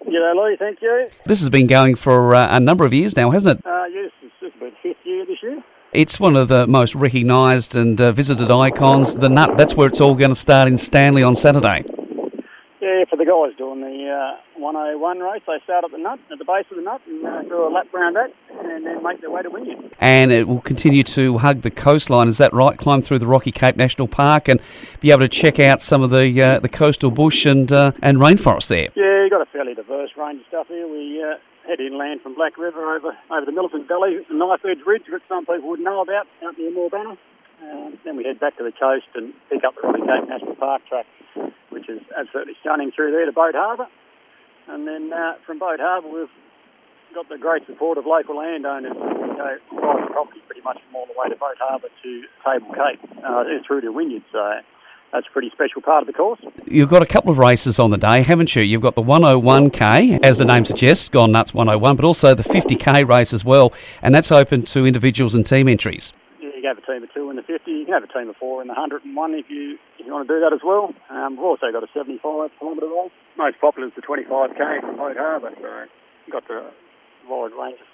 G'day, Lee, thank you. This has been going for a number of years now, hasn't it? Yes, it's about the 5th year this year. It's one of the most recognised and visited icons. The Nut, that's where it's all going to start in Stanley on Saturday. Yeah, for the guys doing the 101 race, they start at the Nut, at the base of the Nut, and do a lap round that, and then make their way to Wynyard. And it will continue to hug the coastline, is that right? Climb through the Rocky Cape National Park and be able to check out some of the coastal bush and rainforest there. Yeah, you've got a fairly diverse range of stuff here. We head inland from Black River over the Millicent Valley, the Knife Edge Ridge, which some people would know about, out near Moorbanner. Then we head back to the coast and pick up the Rocky Cape National Park track, which is absolutely stunning through there to Boat Harbour. And then from Boat Harbour, we've got the great support of local landowners. We go private property pretty much from all the way to Boat Harbour to Table Cape, through to Wynyard. So that's a pretty special part of the course. You've got a couple of races on the day, haven't you? You've got the 101k, as the name suggests, Gone Nuts 101, but also the 50k race as well, and that's open to individuals and team entries. Yeah, you can have a team of 2 in the 50, you can have a team of 4 in the 101 if you want to do that as well. We've also got a 75-kilometre race. Most popular is the 25k from Boat Harbour, so you've got the wide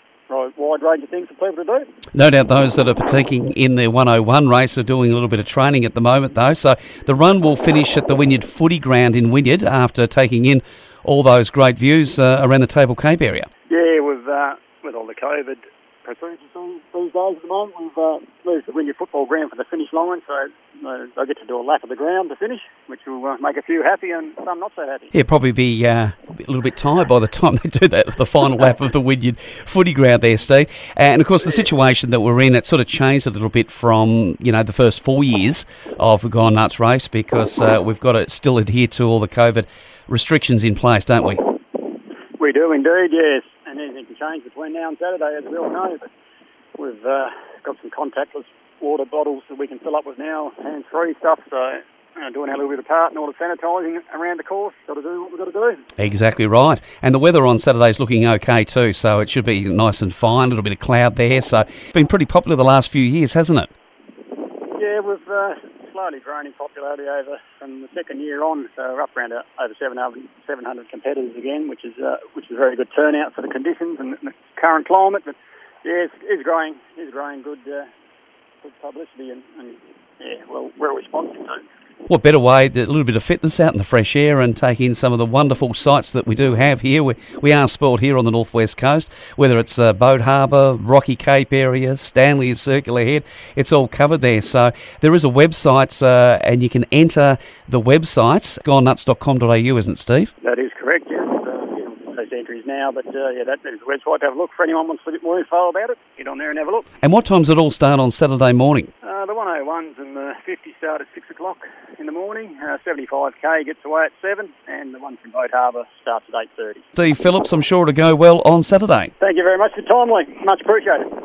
range of things for people to do. No doubt those that are partaking in the 101 race are doing a little bit of training at the moment, though. So the run will finish at the Wynyard Footy Ground in Wynyard after taking in all those great views around the Table Cape area. Yeah, with all the COVID procedures these days at the moment, we've moved the Wynyard Football Ground for the finish line, so I get to do a lap of the ground to finish, which will make a few happy and some not so happy. Yeah, probably be a little bit tired by the time they do that, the final lap of the Wynyard Footy Ground there, Steve. And of course, the situation that we're in, it sort of changed a little bit from, the first 4 years of the Gone Nuts race, because we've got to still adhere to all the COVID restrictions in place, don't we? We do indeed, yes. And anything can change between now and Saturday, as we all know. But we've got some contactless water bottles that we can fill up with now, hands-free stuff, so doing our little bit of part and all the sanitising around the course. Got to do what we've got to do. Exactly right. And the weather on Saturday is looking okay too, so it should be nice and fine, a little bit of cloud there. So it's been pretty popular the last few years, hasn't it? Yeah, we've slowly grown in popularity over from the second year on, so we're up around over 700 competitors again, which is a very good turnout for the conditions and the current climate. But yeah, it's growing good publicity and yeah, well responsive to. What better way, a little bit of fitness out in the fresh air and take in some of the wonderful sights that we do have here. We are spoiled here on the northwest coast, whether it's Boat Harbour, Rocky Cape area, Stanley is Circular Head, it's all covered there. So there is a website and you can enter the website, gonenuts.com.au, isn't it, Steve? That is correct, yeah. Those entries now, but that is the website to have a look. For anyone who wants a bit more info about it, get on there and have a look. And what time does it all start on Saturday morning? The 101s and the 50 start at 6 o'clock in the morning. 75k gets away at 7, and the one from Boat Harbour starts at 8:30. Steve Phillips, I'm sure it'll go well on Saturday. Thank you very much for your time, Lee. Much appreciated.